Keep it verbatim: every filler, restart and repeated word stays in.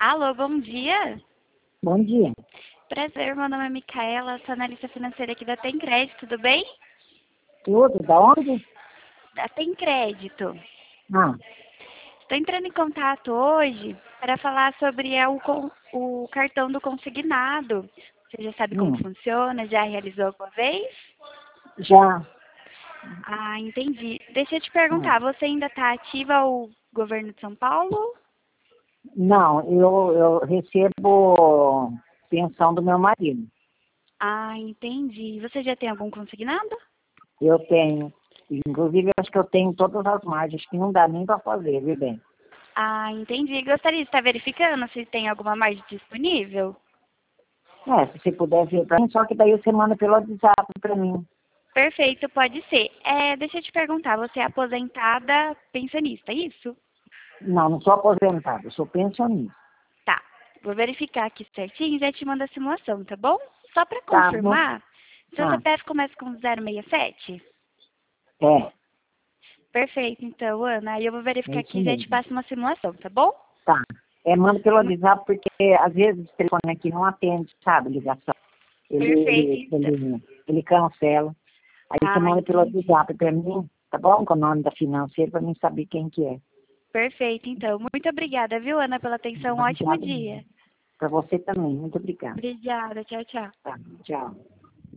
Alô, bom dia. Bom dia. Prazer, meu nome é Micaela, sou analista financeira aqui da Tem Crédito, tudo bem? Tudo? Da onde? Da Tem Crédito. Ah, Estou entrando em contato hoje para falar sobre é, o, con- o cartão do consignado. Você já sabe como hum, funciona? Já realizou alguma vez? já. Ah, entendi. Deixa eu te Ah, perguntar, você ainda está ativa ao governo de São Paulo? não, eu, eu recebo pensão do meu marido. Ah, entendi. Você já tem algum consignado? Eu tenho, inclusive, eu acho que eu tenho todas as margens, que não dá nem para fazer, viu bem? Ah, entendi. Gostaria de estar verificando se tem alguma margem disponível? É, se você puder ver para mim, só que daí você manda pelo WhatsApp para mim. Perfeito, pode ser. É, deixa eu te perguntar, você é aposentada pensionista, é isso? Não, não sou aposentado, eu sou pensionista. Tá. Vou verificar aqui certinho e já te mando a simulação, tá bom? Só para Tá, não, confirmar, seu ah, C P F começa com zero seis sete? é, Perfeito, então, Ana. Aí eu vou é verificar isso aqui e já te mesmo. passo uma simulação, tá bom? Tá. É, manda pelo Mu- WhatsApp, porque às vezes o telefone aqui não atende, sabe, ligação. Ele, Perfeito, ele, então. ele, ele cancela. Aí você Ah, manda pelo entendi. WhatsApp para mim, tá bom? Com o nome da financeira, para mim saber quem que é. Perfeito, então. Muito obrigada, viu, Ana, pela atenção. Um ótimo Obrigada. dia. Para você também. Muito obrigada. Obrigada, tchau, tchau. Tá, tchau.